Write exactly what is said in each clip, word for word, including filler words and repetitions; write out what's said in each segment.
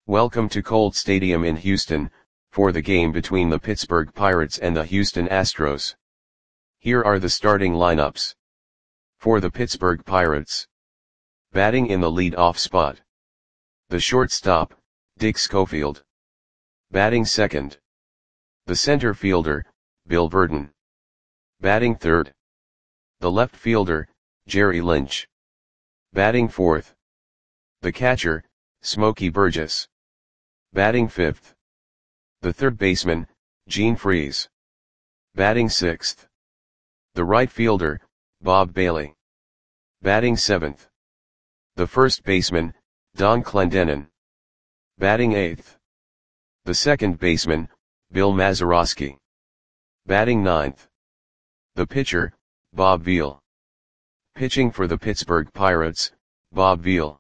Welcome to Colt Stadium in Houston, for the game between the Pittsburgh Pirates and the Houston Astros. Here are the starting lineups. For the Pittsburgh Pirates. Batting in the lead-off spot. The shortstop, Dick Schofield. Batting second. The center fielder, Bill Virdon. Batting third. The left fielder, Jerry Lynch. Batting fourth. The catcher, Smokey Burgess. Batting fifth. The third baseman, Gene Freese. Batting sixth. The right fielder, Bob Bailey. Batting seventh. The first baseman, Don Clendenon. Batting eighth. The second baseman, Bill Mazeroski. Batting ninth. The pitcher, Bob Veal. Pitching for the Pittsburgh Pirates, Bob Veal.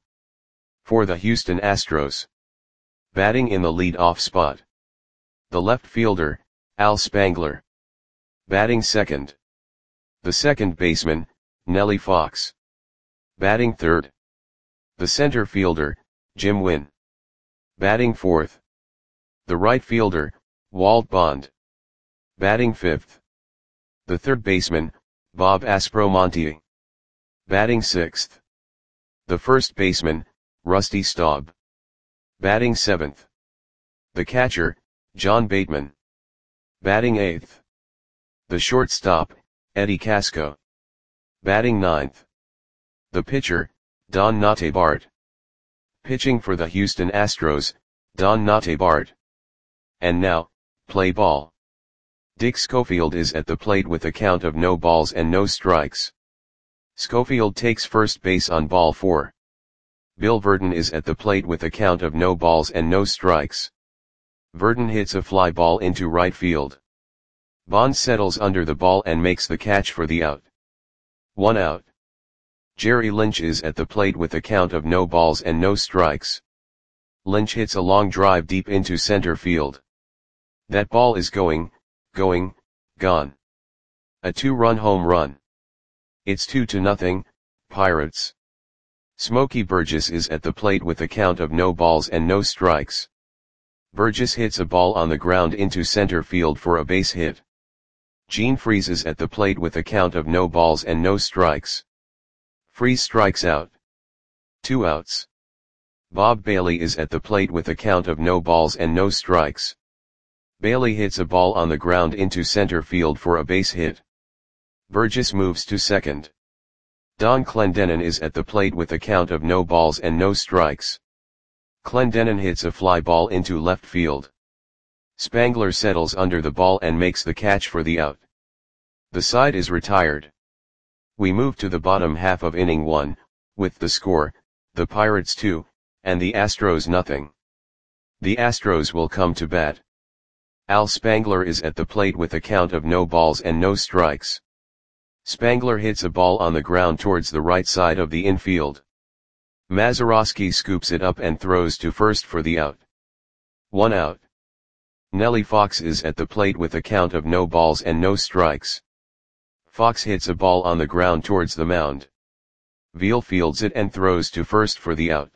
For the Houston Astros. Batting in the lead-off spot. The left fielder, Al Spangler. Batting second. The second baseman, Nellie Fox. Batting third. The center fielder, Jim Wynn. Batting fourth. The right fielder, Walt Bond. Batting fifth. The third baseman, Bob Aspromonte. Batting sixth. The first baseman, Rusty Staub. Batting seventh. The catcher, John Bateman. Batting eighth. The shortstop, Eddie Casco. Batting ninth. The pitcher, Don Notabart. Pitching for the Houston Astros, Don Notabart. And now, play ball. Dick Schofield is at the plate with a count of no balls and no strikes. Schofield takes first base on ball four. Bill Virdon is at the plate with a count of no balls and no strikes. Virdon hits a fly ball into right field. Bond settles under the ball and makes the catch for the out. One out. Jerry Lynch is at the plate with a count of no balls and no strikes. Lynch hits a long drive deep into center field. That ball is going, going, gone. A two-run home run. It's two to nothing, Pirates. Smokey Burgess is at the plate with a count of no balls and no strikes. Burgess hits a ball on the ground into center field for a base hit. Gene Freese is at the plate with a count of no balls and no strikes. Freese strikes out. Two outs. Bob Bailey is at the plate with a count of no balls and no strikes. Bailey hits a ball on the ground into center field for a base hit. Burgess moves to second. Don Clendenon is at the plate with a count of no balls and no strikes. Clendenon hits a fly ball into left field. Spangler settles under the ball and makes the catch for the out. The side is retired. We move to the bottom half of inning one, with the score, the Pirates two, and the Astros nothing. The Astros will come to bat. Al Spangler is at the plate with a count of no balls and no strikes. Spangler hits a ball on the ground towards the right side of the infield. Mazeroski scoops it up and throws to first for the out. One out. Nellie Fox is at the plate with a count of no balls and no strikes. Fox hits a ball on the ground towards the mound. Veal fields it and throws to first for the out.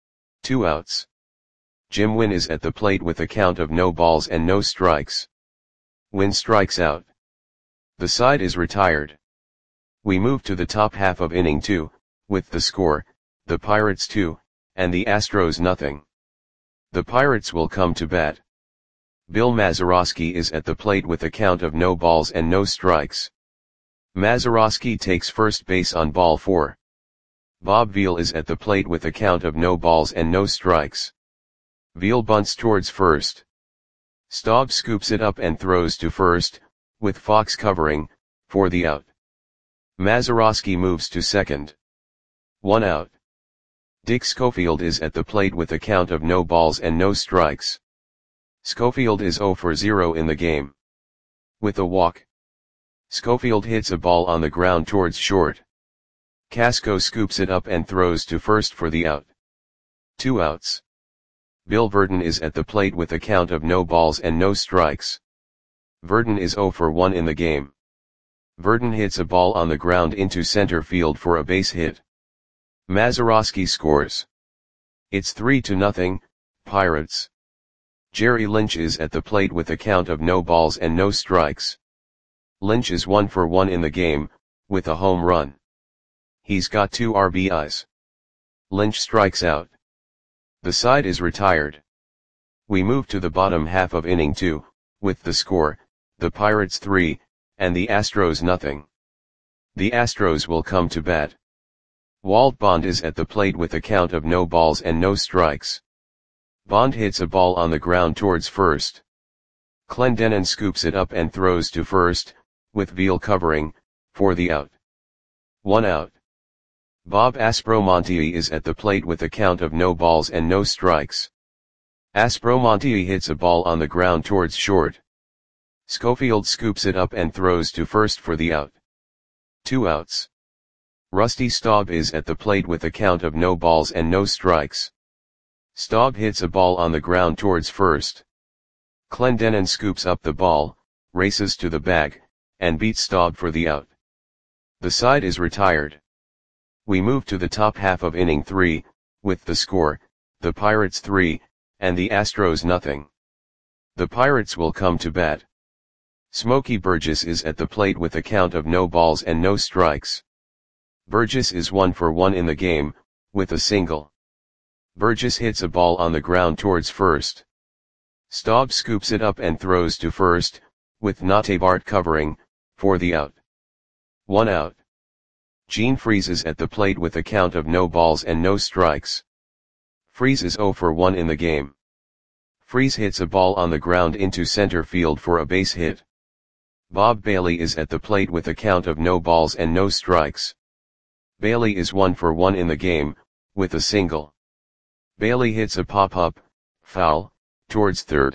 Two outs. Jim Wynn is at the plate with a count of no balls and no strikes. Wynn strikes out. The side is retired. We move to the top half of inning two, with the score, the Pirates two, and the Astros nothing. The Pirates will come to bat. Bill Mazeroski is at the plate with a count of no balls and no strikes. Mazeroski takes first base on ball four. Bob Veal is at the plate with a count of no balls and no strikes. Veal bunts towards first. Staub scoops it up and throws to first, with Fox covering, for the out. Mazeroski moves to second. One out. Dick Schofield is at the plate with a count of no balls and no strikes. Schofield is zero for zero in the game. With a walk. Schofield hits a ball on the ground towards short. Casco scoops it up and throws to first for the out. Two outs. Bill Virdon is at the plate with a count of no balls and no strikes. Virdon is zero for one in the game. Virdon hits a ball on the ground into center field for a base hit. Mazeroski scores. It's three to nothing, Pirates. Jerry Lynch is at the plate with a count of no balls and no strikes. Lynch is one for one in the game, with a home run. He's got two R B Is. Lynch strikes out. The side is retired. We move to the bottom half of inning two, with the score, the Pirates three, and the Astros nothing. The Astros will come to bat. Walt Bond is at the plate with a count of no balls and no strikes. Bond hits a ball on the ground towards first. Clendenon scoops it up and throws to first, with Veal covering, for the out. One out. Bob Aspromonte is at the plate with a count of no balls and no strikes. Aspromonte hits a ball on the ground towards short. Schofield scoops it up and throws to first for the out. Two outs. Rusty Staub is at the plate with a count of no balls and no strikes. Staub hits a ball on the ground towards first. Clendenon scoops up the ball, races to the bag, and beats Staub for the out. The side is retired. We move to the top half of inning three, with the score, the Pirates three, and the Astros nothing. The Pirates will come to bat. Smokey Burgess is at the plate with a count of no balls and no strikes. Burgess is one for one in the game, with a single. Burgess hits a ball on the ground towards first. Staub scoops it up and throws to first, with Notabart covering, for the out. One out. Gene Freese is at the plate with a count of no balls and no strikes. Freese is zero for one in the game. Freese hits a ball on the ground into center field for a base hit. Bob Bailey is at the plate with a count of no balls and no strikes. Bailey is one for one in the game, with a single. Bailey hits a pop-up, foul, towards third.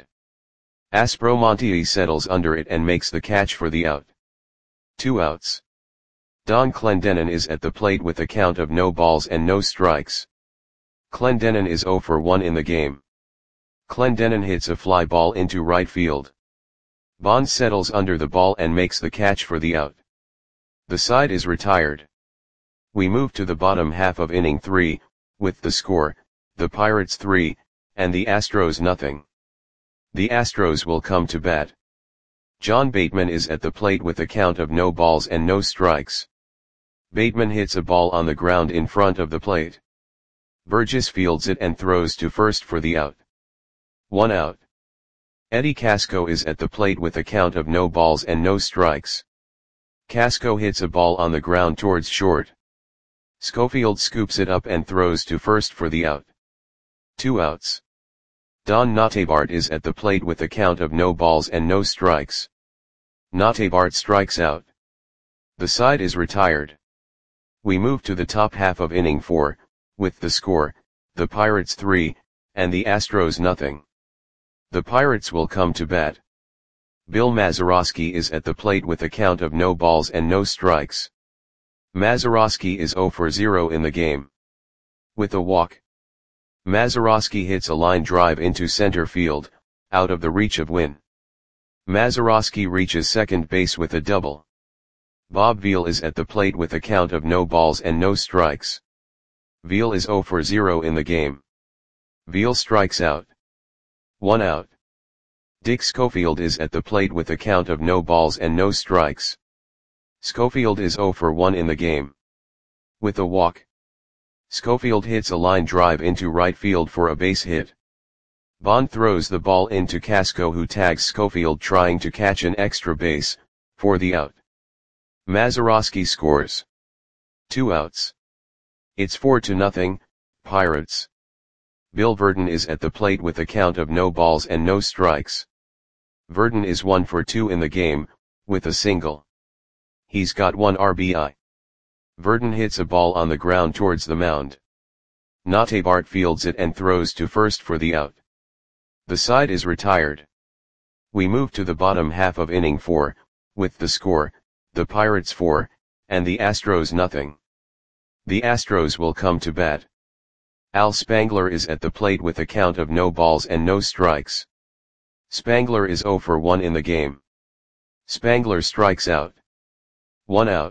Aspromonte settles under it and makes the catch for the out. Two outs. Don Clendenon is at the plate with a count of no balls and no strikes. Clendenon is zero for one in the game. Clendenon hits a fly ball into right field. Bond settles under the ball and makes the catch for the out. The side is retired. We move to the bottom half of inning three, with the score, the Pirates three, and the Astros nothing. The Astros will come to bat. John Bateman is at the plate with a count of no balls and no strikes. Bateman hits a ball on the ground in front of the plate. Burgess fields it and throws to first for the out. One out. Eddie Casco is at the plate with a count of no balls and no strikes. Casco hits a ball on the ground towards short. Schofield scoops it up and throws to first for the out. Two outs. Don Notabart is at the plate with a count of no balls and no strikes. Notabart strikes out. The side is retired. We move to the top half of inning four, with the score, the Pirates three, and the Astros nothing. The Pirates will come to bat. Bill Mazeroski is at the plate with a count of no balls and no strikes. Mazeroski is zero for zero in the game. With a walk. Mazeroski hits a line drive into center field, out of the reach of Wynn. Mazeroski reaches second base with a double. Bob Veal is at the plate with a count of no balls and no strikes. Veal is zero for zero in the game. Veal strikes out. One out. Dick Schofield is at the plate with a count of no balls and no strikes. Schofield is zero for one in the game. With a walk. Schofield hits a line drive into right field for a base hit. Bond throws the ball into Casco, who tags Schofield trying to catch an extra base, for the out. Mazeroski scores. Two outs. It's four to nothing, Pirates. Bill Verdon is at the plate with a count of no balls and no strikes. Verdon is one for two in the game, with a single. He's got one R B I. Verdon hits a ball on the ground towards the mound. Notabart fields it and throws to first for the out. The side is retired. We move to the bottom half of inning four, with the score, the Pirates four, and the Astros nothing. The Astros will come to bat. Al Spangler is at the plate with a count of no balls and no strikes. Spangler is zero for one in the game. Spangler strikes out. One out.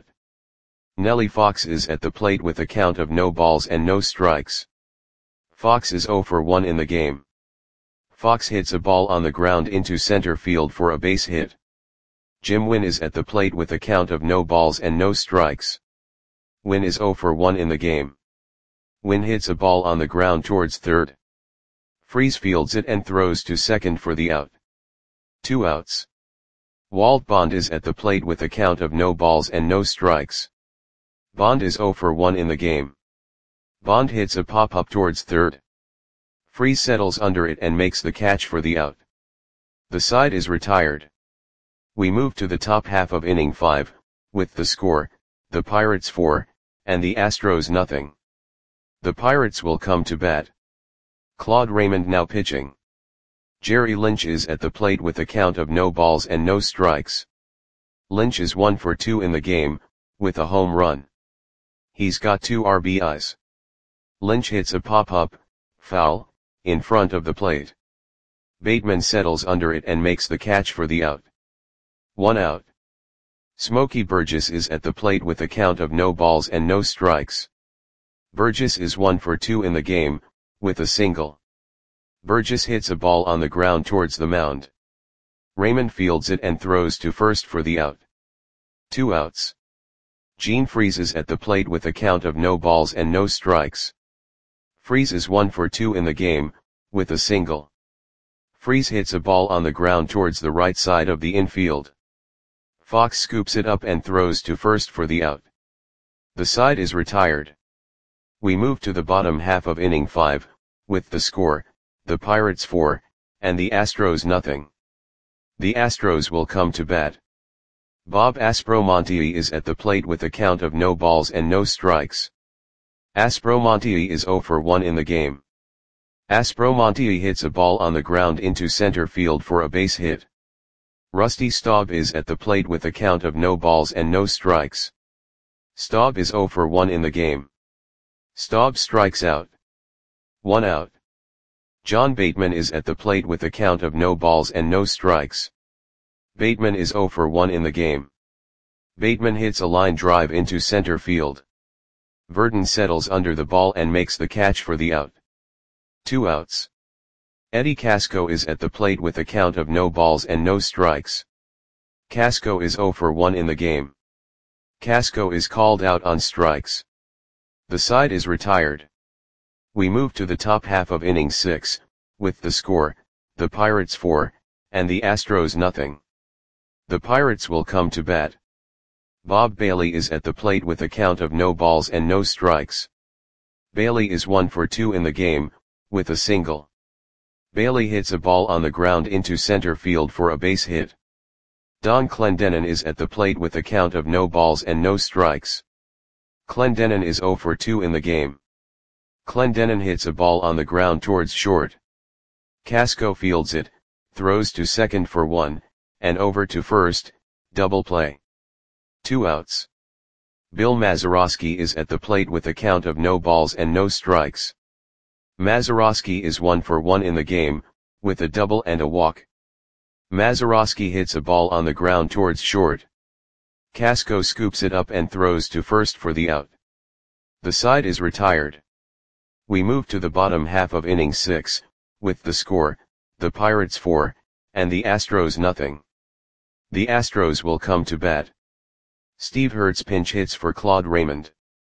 Nellie Fox is at the plate with a count of no balls and no strikes. Fox is zero for one in the game. Fox hits a ball on the ground into center field for a base hit. Jim Wynn is at the plate with a count of no balls and no strikes. Wynn is zero for one in the game. Wynn hits a ball on the ground towards third. Freese fields it and throws to second for the out. Two outs. Walt Bond is at the plate with a count of no balls and no strikes. Bond is zero for one in the game. Bond hits a pop-up towards third. Freese settles under it and makes the catch for the out. The side is retired. We move to the top half of inning five, with the score, the Pirates four, and the Astros nothing. The Pirates will come to bat. Claude Raymond now pitching. Jerry Lynch is at the plate with a count of no balls and no strikes. Lynch is one for two in the game, with a home run. He's got two R B Is. Lynch hits a pop-up, foul, in front of the plate. Bateman settles under it and makes the catch for the out. One out. Smokey Burgess is at the plate with a count of no balls and no strikes. Burgess is one for two in the game, with a single. Burgess hits a ball on the ground towards the mound. Raymond fields it and throws to first for the out. Two outs. Gene Freese is at the plate with a count of no balls and no strikes. Freese is one for two in the game, with a single. Freese hits a ball on the ground towards the right side of the infield. Fox scoops it up and throws to first for the out. The side is retired. We move to the bottom half of inning five, with the score, the Pirates four, and the Astros nothing. The Astros will come to bat. Bob Aspromonte is at the plate with a count of no balls and no strikes. Aspromonte is zero for one in the game. Aspromonte hits a ball on the ground into center field for a base hit. Rusty Staub is at the plate with a count of no balls and no strikes. Staub is zero for one in the game. Staub strikes out. One out. John Bateman is at the plate with a count of no balls and no strikes. Bateman is zero for one in the game. Bateman hits a line drive into center field. Verdon settles under the ball and makes the catch for the out. Two outs. Eddie Casco is at the plate with a count of no balls and no strikes. Casco is zero for one in the game. Casco is called out on strikes. The side is retired. We move to the top half of inning six, with the score, the Pirates four, and the Astros nothing. The Pirates will come to bat. Bob Bailey is at the plate with a count of no balls and no strikes. Bailey is one for two in the game, with a single. Bailey hits a ball on the ground into center field for a base hit. Don Clendenon is at the plate with a count of no balls and no strikes. Clendenon is zero for two in the game. Clendenon hits a ball on the ground towards short. Casco fields it, throws to second for one, and over to first, double play. Two outs. Bill Mazeroski is at the plate with a count of no balls and no strikes. Mazeroski is one for one in the game, with a double and a walk. Mazeroski hits a ball on the ground towards short. Casco scoops it up and throws to first for the out. The side is retired. We move to the bottom half of inning six, with the score, the Pirates four, and the Astros nothing. The Astros will come to bat. Steve Hertz pinch hits for Claude Raymond.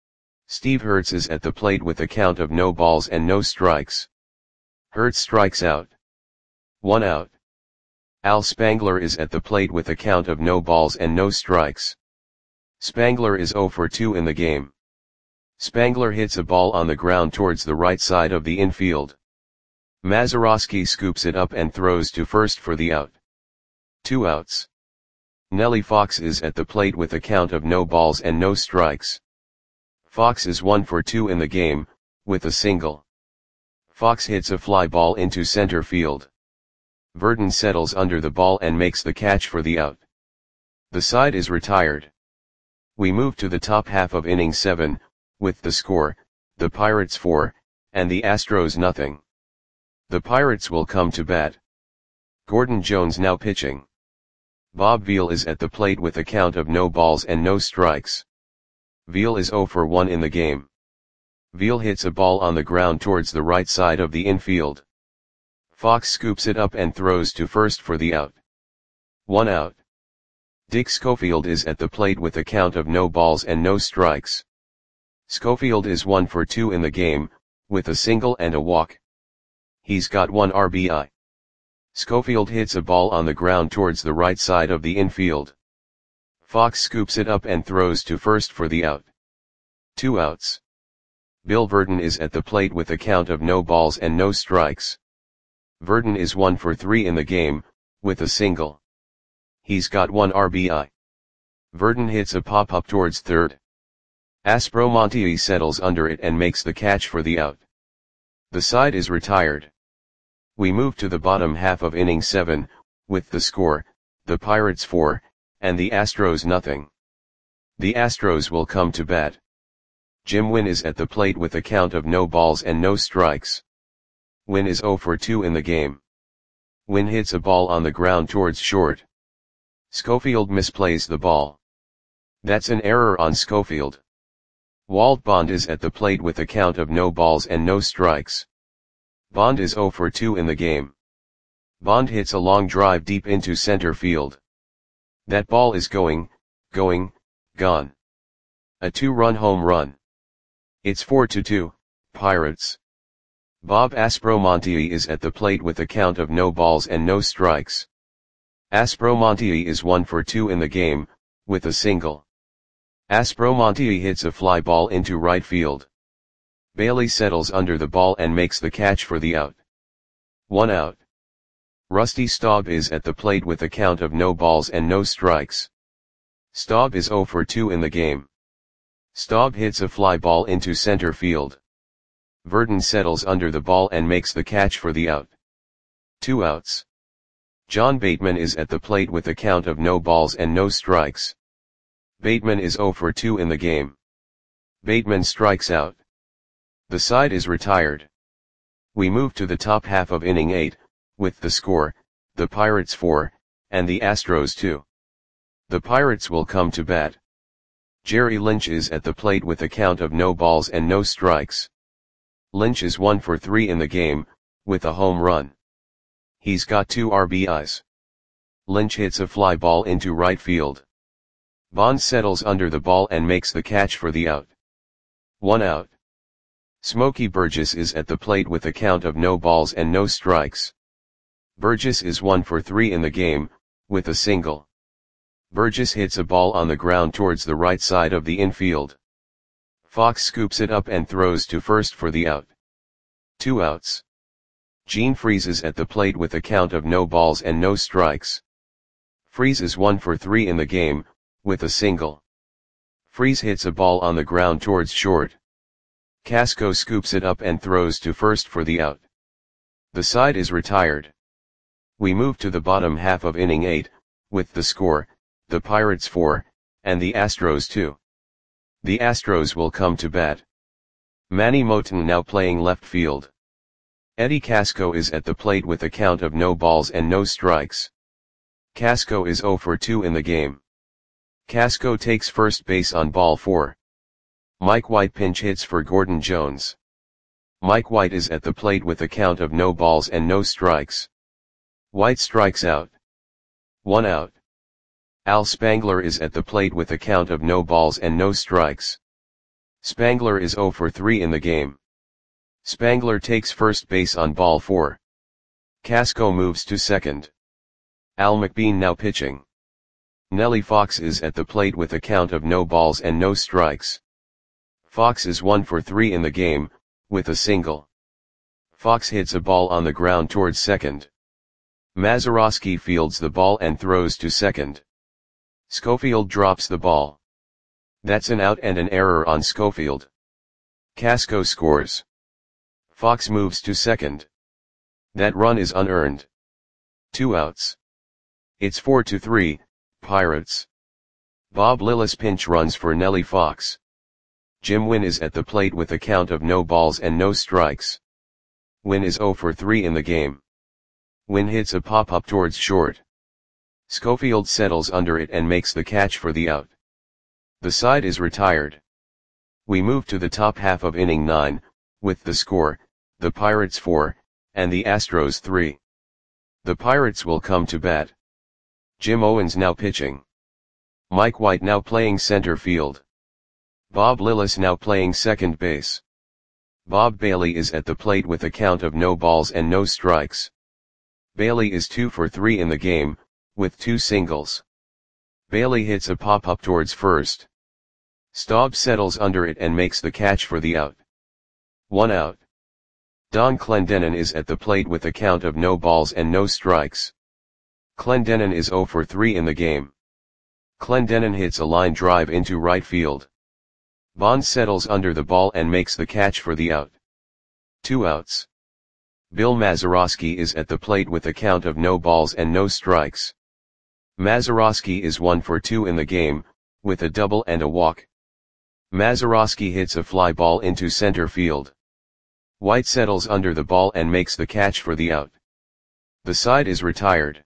Steve Hertz is at the plate with a count of no balls and no strikes. Hertz strikes out. One out. Al Spangler is at the plate with a count of no balls and no strikes. Spangler is zero for two in the game. Spangler hits a ball on the ground towards the right side of the infield. Mazeroski scoops it up and throws to first for the out. Two outs. Nellie Fox is at the plate with a count of no balls and no strikes. Fox is one for two in the game, with a single. Fox hits a fly ball into center field. Verdon settles under the ball and makes the catch for the out. The side is retired. We move to the top half of inning seven, with the score, the Pirates four, and the Astros nothing. The Pirates will come to bat. Gordon Jones now pitching. Bob Veal is at the plate with a count of no balls and no strikes. Veal is zero for one in the game. Veal hits a ball on the ground towards the right side of the infield. Fox scoops it up and throws to first for the out. One out. Dick Schofield is at the plate with a count of no balls and no strikes. Schofield is one for two in the game, with a single and a walk. He's got one R B I. Schofield hits a ball on the ground towards the right side of the infield. Fox scoops it up and throws to first for the out. Two outs. Bill Virdon is at the plate with a count of no balls and no strikes. Virdon is one for three in the game, with a single. He's got one R B I. Virdon hits a pop-up towards third. Aspromonte settles under it and makes the catch for the out. The side is retired. We move to the bottom half of inning seven, with the score, the Pirates four, and the Astros nothing. The Astros will come to bat. Jim Wynn is at the plate with a count of no balls and no strikes. Wynn is zero for two in the game. Wynn hits a ball on the ground towards short. Schofield misplays the ball. That's an error on Schofield. Walt Bond is at the plate with a count of no balls and no strikes. Bond is zero for two in the game. Bond hits a long drive deep into center field. That ball is going, going, gone. A two-run home run. It's four to two, Pirates. Bob Aspromonte is at the plate with a count of no balls and no strikes. Aspromonte is one for two in the game, with a single. Aspromonte hits a fly ball into right field. Bailey settles under the ball and makes the catch for the out. One out. Rusty Staub is at the plate with a count of no balls and no strikes. Staub is zero for two in the game. Staub hits a fly ball into center field. Virdon settles under the ball and makes the catch for the out. Two outs. John Bateman is at the plate with a count of no balls and no strikes. Bateman is zero for two in the game. Bateman strikes out. The side is retired. We move to the top half of inning eight, with the score, the Pirates four, and the Astros two. The Pirates will come to bat. Jerry Lynch is at the plate with a count of no balls and no strikes. Lynch is one for three in the game, with a home run. He's got two R B Is. Lynch hits a fly ball into right field. Bond settles under the ball and makes the catch for the out. One out. Smokey Burgess is at the plate with a count of no balls and no strikes. Burgess is one for three in the game, with a single. Burgess hits a ball on the ground towards the right side of the infield. Fox scoops it up and throws to first for the out. Two outs. Gene Freese is at the plate with a count of no balls and no strikes. Freese is one for three in the game, with a single. Freese hits a ball on the ground towards short. Casco scoops it up and throws to first for the out. The side is retired. We move to the bottom half of inning eight, with the score, the Pirates four, and the Astros two. The Astros will come to bat. Manny Moten now playing left field. Eddie Casco is at the plate with a count of no balls and no strikes. Casco is zero for two in the game. Casco takes first base on ball four. Mike White pinch hits for Gordon Jones. Mike White is at the plate with a count of no balls and no strikes. White strikes out. One out. Al Spangler is at the plate with a count of no balls and no strikes. Spangler is zero for three in the game. Spangler takes first base on ball four. Casco moves to second. Al McBean now pitching. Nellie Fox is at the plate with a count of no balls and no strikes. Fox is one for three in the game, with a single. Fox hits a ball on the ground towards second. Mazeroski fields the ball and throws to second. Schofield drops the ball. That's an out and an error on Schofield. Casco scores. Fox moves to second. That run is unearned. Two outs. It's four to three, Pirates. Bob Lillis pinch runs for Nellie Fox. Jim Wynn is at the plate with a count of no balls and no strikes. Wynn is zero for three in the game. Wynn hits a pop-up towards short. Schofield settles under it and makes the catch for the out. The side is retired. We move to the top half of inning nine, with the score, the Pirates four, and the Astros three. The Pirates will come to bat. Jim Owens now pitching. Mike White now playing center field. Bob Lillis now playing second base. Bob Bailey is at the plate with a count of no balls and no strikes. Bailey is two for three in the game, with two singles. Bailey hits a pop-up towards first. Staub settles under it and makes the catch for the out. One out. Don Clendenon is at the plate with a count of no balls and no strikes. Clendenon is zero for three in the game. Clendenon hits a line drive into right field. Bond settles under the ball and makes the catch for the out. Two outs. Bill Mazeroski is at the plate with a count of no balls and no strikes. Mazeroski is one for two in the game, with a double and a walk. Mazeroski hits a fly ball into center field. White settles under the ball and makes the catch for the out. The side is retired.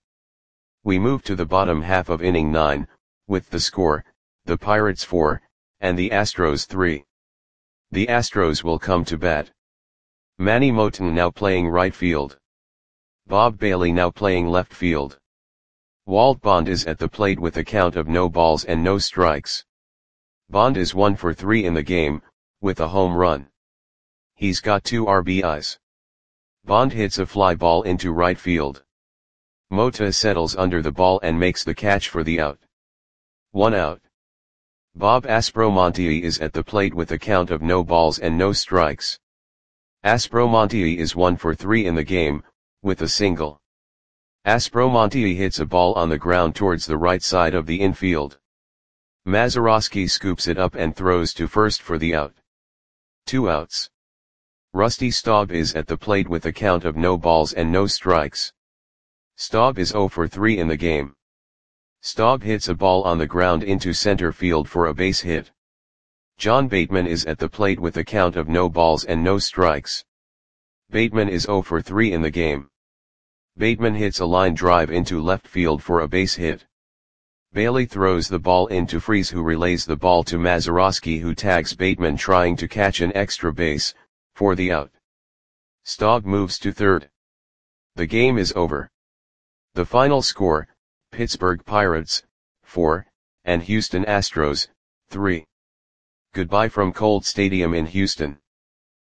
We move to the bottom half of inning nine, with the score, the Pirates four, and the Astros three. The Astros will come to bat. Manny Moten now playing right field. Bob Bailey now playing left field. Walt Bond is at the plate with a count of no balls and no strikes. Bond is one for three in the game, with a home run. He's got two R B Is. Bond hits a fly ball into right field. Mota settles under the ball and makes the catch for the out. One out. Bob Aspromonte is at the plate with a count of no balls and no strikes. Aspromonte is one for three in the game, with a single. Aspromonte hits a ball on the ground towards the right side of the infield. Mazeroski scoops it up and throws to first for the out. Two outs. Rusty Staub is at the plate with a count of no balls and no strikes. Staub is zero for three in the game. Staub hits a ball on the ground into center field for a base hit. John Bateman is at the plate with a count of no balls and no strikes. Bateman is zero for three in the game. Bateman hits a line drive into left field for a base hit. Bailey throws the ball into Freese, who relays the ball to Mazeroski, who tags Bateman trying to catch an extra base, for the out. Staub moves to third. The game is over. The final score, Pittsburgh Pirates, four, and Houston Astros, three. Goodbye from Colt Stadium in Houston.